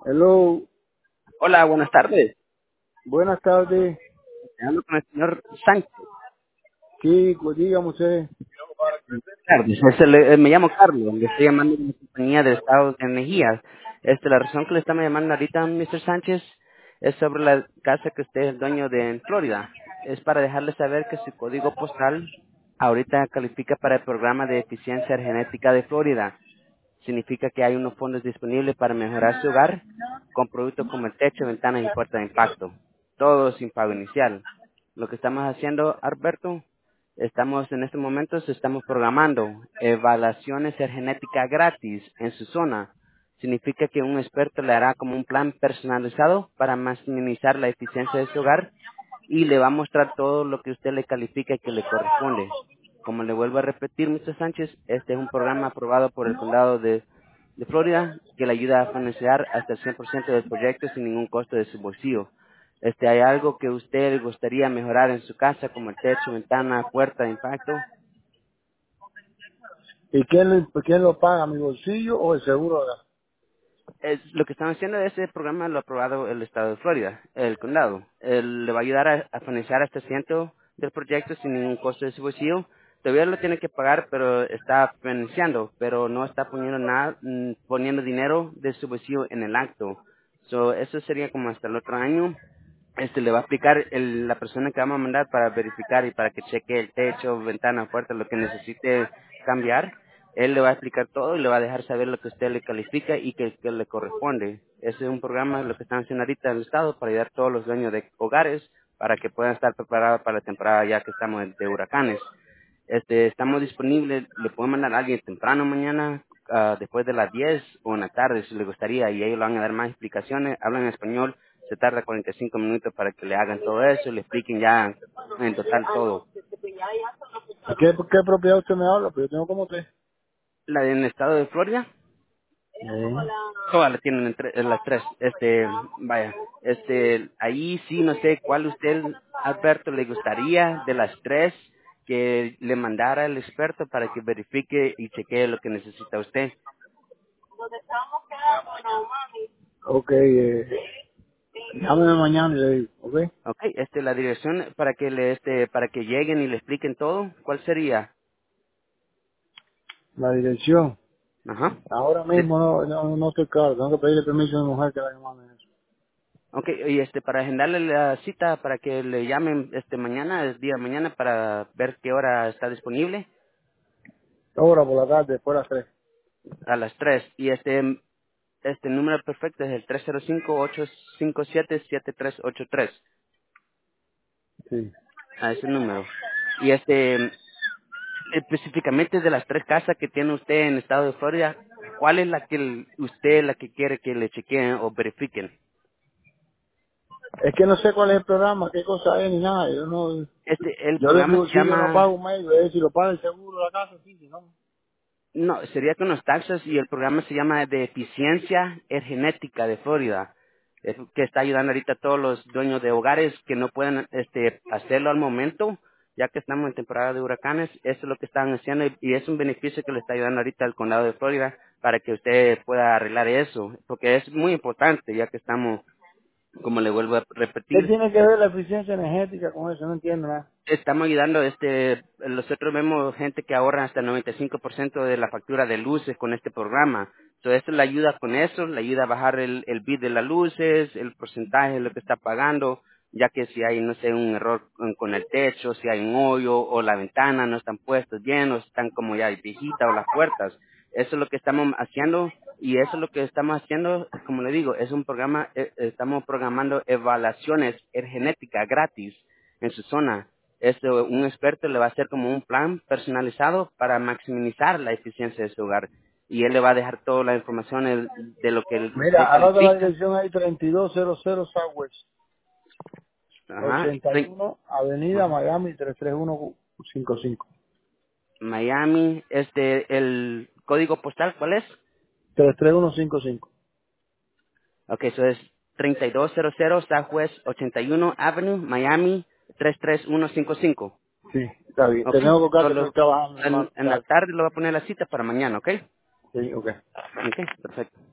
Hello, Hola, buenas tardes. buenas tardes. Hablo con el señor Sánchez. Sí, pues dígame usted. Buenas tardes. Me llamo Carlos, le estoy llamando de la compañía de Estados de Energía. La razón que le estamos llamando ahorita, Mr. Sánchez, es sobre la casa que usted es dueño de en Florida. Es para dejarle saber que su código postal ahorita califica para el programa de eficiencia genética de Florida. Significa que hay unos fondos disponibles para mejorar su hogar con productos como el techo, ventanas y puertas de impacto. Todo sin pago inicial. Lo que estamos haciendo, Alberto, en estos momentos estamos programando evaluaciones de genética gratis en su zona. Significa que un experto le hará como un plan personalizado para maximizar la eficiencia de su hogar y le va a mostrar todo lo que usted le califica y que le corresponde. Como le vuelvo a repetir, Mr. Sánchez, este es un programa aprobado por el condado de Florida que le ayuda a financiar hasta el 100% del proyecto sin ningún costo de su bolsillo. ¿Hay algo que usted le gustaría mejorar en su casa, como el techo, ventana, puerta de impacto? ¿Y quién lo paga, mi bolsillo o el seguro acá? Lo que están haciendo es ese programa lo ha aprobado el estado de Florida, el condado. Él le va a ayudar a financiar hasta el ciento del proyecto sin ningún costo de su bolsillo. Todavía lo tiene que pagar, pero está financiando, pero no está poniendo nada, poniendo dinero de su bolsillo en el acto. Eso sería como hasta el otro año. Le va a explicar la persona que vamos a mandar para verificar y para que cheque el techo, ventana, puerta, lo que necesite cambiar. Él le va a explicar todo y le va a dejar saber lo que usted le califica y que le corresponde. Ese es un programa, lo que están haciendo ahorita en el Estado, para ayudar a todos los dueños de hogares para que puedan estar preparados para la temporada ya que estamos de huracanes. Estamos disponibles, le puedo mandar a alguien temprano mañana, después de las 10 o en la tarde si le gustaría, y ellos le van a dar más explicaciones, hablan español, se tarda 45 minutos para que le hagan todo eso, le expliquen ya en total todo. ¿Y qué propiedad usted me habla? Pues yo tengo como tres. La en el estado de Florida, todas las tienen en las tres, vaya, ahí sí no sé cuál usted, Alberto, le gustaría de las tres que le mandara el experto para que verifique y chequee lo que necesita usted. Ok, llámeme mañana y le digo, ¿ok? Okay, la dirección para que para que lleguen y le expliquen todo, ¿cuál sería? La dirección. Ajá. Ahora De- mismo no estoy claro. Tengo que pedirle permiso a mi mujer que la llame eso. Okay, y para agendarle la cita para que le llamen mañana, el día de mañana para ver qué hora está disponible Ahora por la tarde, después de las 3. a las 3 y este número perfecto es el 305-857-7383 Sí. a ese número. Y específicamente de las tres casas que tiene usted en el estado de Florida, ¿cuál es la que la que quiere que le chequeen o verifiquen? Es que no sé cuál es el programa, qué cosa es ni nada. El Yo de mi programa se bolsillo no llama, pago un mes. Es si lo paga el seguro de la casa, sí, si no. no, sería con los taxes y el programa se llama de eficiencia genética de Florida, que está ayudando ahorita a todos los dueños de hogares que no pueden hacerlo al momento, ya que estamos en temporada de huracanes, eso es lo que están haciendo y es un beneficio que le está ayudando ahorita al condado de Florida para que usted pueda arreglar eso, porque es muy importante ya que estamos, como le vuelvo a ¿Qué repetir, tiene que ver la eficiencia energética con eso? No entiendo nada. estamos ayudando, nosotros vemos gente que ahorra hasta el 95% de la factura de luces con este programa. Entonces, esto le ayuda con eso, le ayuda a bajar el bill de las luces, el porcentaje de lo que está pagando, ya que si hay, no sé, un error con el techo, si hay un hoyo o la ventana no están puestos bien o están como ya viejitas o las puertas. Eso es lo que estamos haciendo y eso es lo que estamos haciendo, como le digo, es un programa, estamos programando evaluaciones genéticas gratis en su zona. Un experto le va a hacer como un plan personalizado para maximizar la eficiencia de su hogar. Y él le va a dejar toda la información de lo que usted Mira, anota la califica. dirección ahí, 3200 Southwest, Ajá. 81 Avenida Ajá. Miami, 33155. Miami, el código postal, ¿cuál es? 33155. Ok, eso es 3200 Southwest 81 Avenue, Miami 33155. Sí, está bien. Ok, Te tengo que colgar que estoy solo trabajando, hermano. en la tarde lo voy a poner la cita para mañana, ¿ok? Sí, ok. Ok, perfecto.